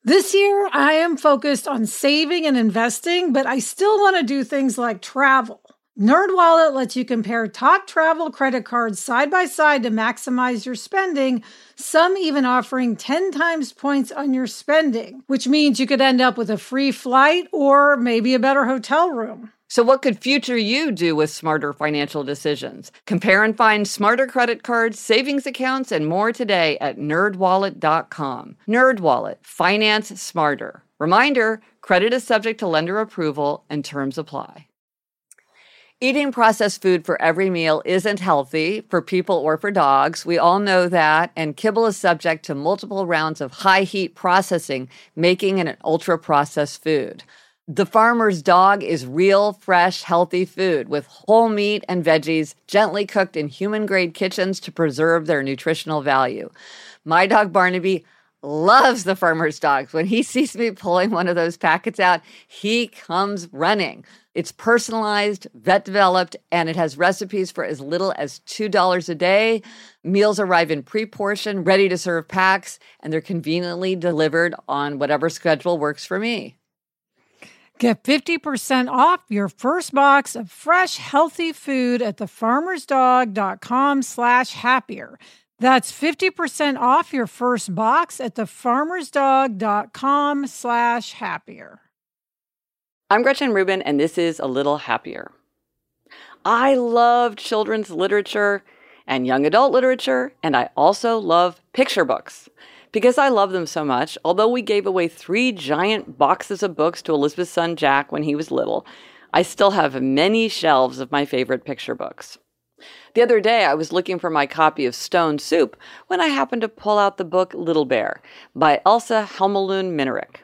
This year, I am focused on saving and investing, but I still want to do things like travel. NerdWallet lets you compare top travel credit cards side by side to maximize your spending, some even offering 10 times points on your spending, which means you could end up with a free flight or maybe a better hotel room. So what could future you do with smarter financial decisions? Compare and find smarter credit cards, savings accounts, and more today at nerdwallet.com. NerdWallet, finance smarter. Reminder, credit is subject to lender approval and terms apply. Eating processed food for every meal isn't healthy for people or for dogs. We all know that, and kibble is subject to multiple rounds of high heat processing, making it an ultra-processed food. The Farmer's Dog is real, fresh, healthy food with whole meat and veggies gently cooked in human-grade kitchens to preserve their nutritional value. My dog Barnaby loves the Farmer's Dog. When he sees me pulling one of those packets out, he comes running. It's personalized, vet-developed, and it has recipes for as little as $2 a day. Meals arrive in pre-portioned, ready-to-serve packs, and they're conveniently delivered on whatever schedule works for me. Get 50% off your first box of fresh, healthy food at thefarmersdog.com/happier. That's 50% off your first box at thefarmersdog.com/happier. I'm Gretchen Rubin, and this is A Little Happier. I love children's literature and young adult literature, and I also love picture books. Because I love them so much, although we gave away 3 giant boxes of books to Elizabeth's son Jack when he was little, I still have many shelves of my favorite picture books. The other day, I was looking for my copy of Stone Soup when I happened to pull out the book Little Bear by Elsa Helmelund-Minarek.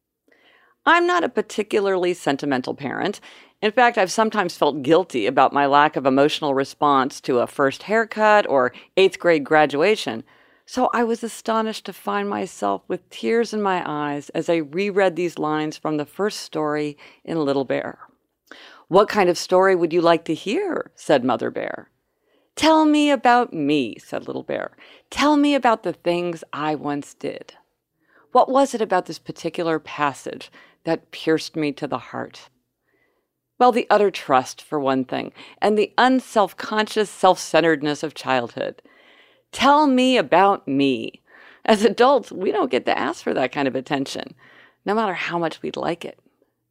I'm not a particularly sentimental parent. In fact, I've sometimes felt guilty about my lack of emotional response to a first haircut or 8th grade graduation. So I was astonished to find myself with tears in my eyes as I reread these lines from the first story in Little Bear. "What kind of story would you like to hear?" said Mother Bear. "Tell me about me," said Little Bear. "Tell me about the things I once did." What was it about this particular passage that pierced me to the heart? Well, the utter trust, for one thing, and the unself-conscious self-centeredness of childhood. Tell me about me. As adults, we don't get to ask for that kind of attention, no matter how much we'd like it.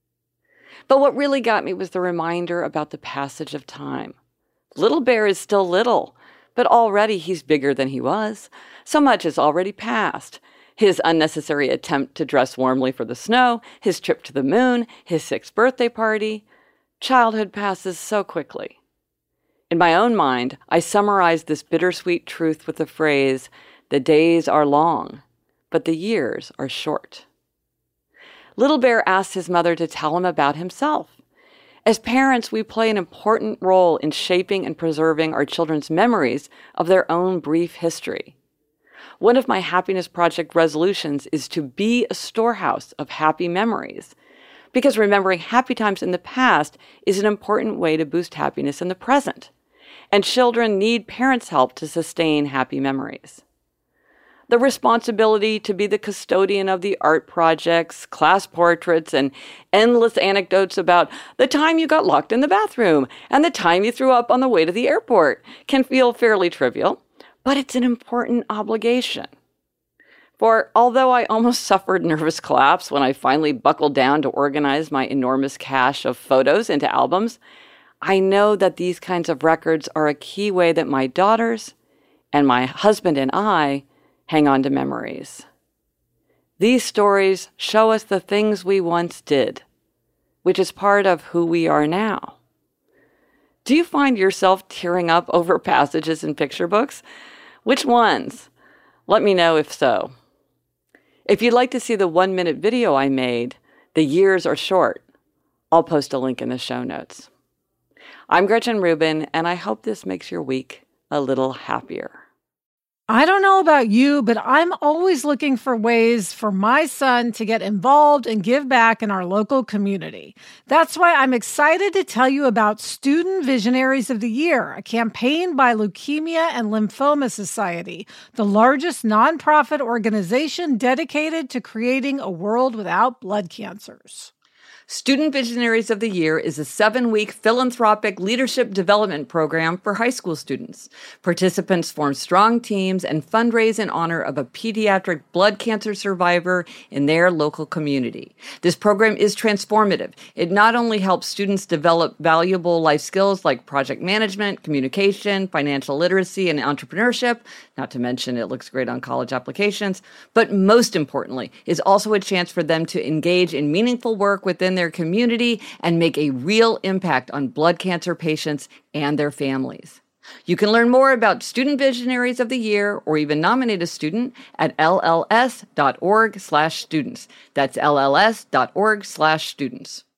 But what really got me was the reminder about the passage of time. Little Bear is still little, but already he's bigger than he was. So much is already past. His unnecessary attempt to dress warmly for the snow, his trip to the moon, his 6th birthday party. Childhood passes so quickly. In my own mind, I summarized this bittersweet truth with the phrase, "The days are long, but the years are short." Little Bear asked his mother to tell him about himself. As parents, we play an important role in shaping and preserving our children's memories of their own brief history. One of my Happiness Project resolutions is to be a storehouse of happy memories, because remembering happy times in the past is an important way to boost happiness in the present. And children need parents' help to sustain happy memories. The responsibility to be the custodian of the art projects, class portraits, and endless anecdotes about the time you got locked in the bathroom and the time you threw up on the way to the airport can feel fairly trivial, but it's an important obligation. For although I almost suffered nervous collapse when I finally buckled down to organize my enormous cache of photos into albums, I know that these kinds of records are a key way that my daughters and my husband and I hang on to memories. These stories show us the things we once did, which is part of who we are now. Do you find yourself tearing up over passages in picture books? Which ones? Let me know if so. If you'd like to see the 1-minute video I made, "The Years Are Short," I'll post a link in the show notes. I'm Gretchen Rubin, and I hope this makes your week a little happier. I don't know about you, but I'm always looking for ways for my son to get involved and give back in our local community. That's why I'm excited to tell you about Student Visionaries of the Year, a campaign by Leukemia and Lymphoma Society, the largest nonprofit organization dedicated to creating a world without blood cancers. Student Visionaries of the Year is a 7-week philanthropic leadership development program for high school students. Participants form strong teams and fundraise in honor of a pediatric blood cancer survivor in their local community. This program is transformative. It not only helps students develop valuable life skills like project management, communication, financial literacy, and entrepreneurship, not to mention it looks great on college applications, but most importantly, is also a chance for them to engage in meaningful work within their community and make a real impact on blood cancer patients and their families. You can learn more about Student Visionaries of the Year or even nominate a student at lls.org/students. That's lls.org/students.